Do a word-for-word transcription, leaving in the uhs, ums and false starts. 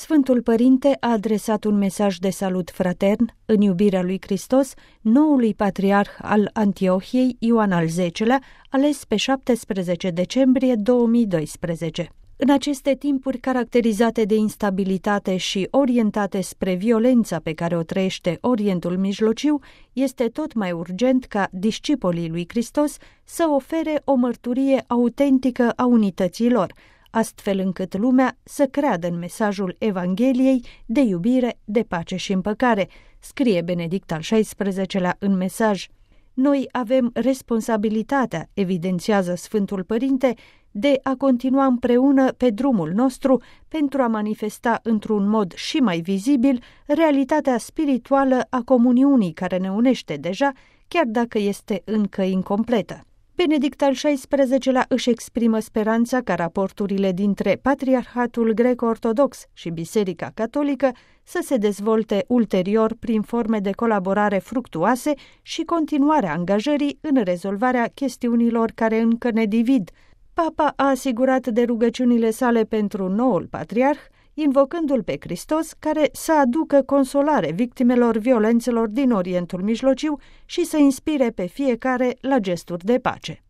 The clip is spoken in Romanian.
Sfântul Părinte a adresat un mesaj de salut fratern în iubirea lui Hristos noului patriarh al Antiohiei, Ioan al Zecelea, ales pe șaptesprezece decembrie două mii doisprezece. În aceste timpuri caracterizate de instabilitate și orientate spre violența pe care o trăiește Orientul Mijlociu, este tot mai urgent ca discipolii lui Hristos să ofere o mărturie autentică a unității lor, astfel încât lumea să creadă în mesajul Evangheliei de iubire, de pace și împăcare, scrie Benedict al șaisprezecelea în mesaj. Noi avem responsabilitatea, evidențiază Sfântul Părinte, de a continua împreună pe drumul nostru pentru a manifesta într-un mod și mai vizibil realitatea spirituală a comuniunii care ne unește deja, chiar dacă este încă incompletă. Benedict al șaisprezecelea își exprimă speranța ca raporturile dintre Patriarhatul Greco-Ortodox și Biserica Catolică să se dezvolte ulterior prin forme de colaborare fructuoase și continuarea angajării în rezolvarea chestiunilor care încă ne divid. Papa a asigurat de rugăciunile sale pentru noul patriarh, invocându-l pe Hristos care să aducă consolare victimelor violențelor din Orientul Mijlociu și să inspire pe fiecare la gesturi de pace.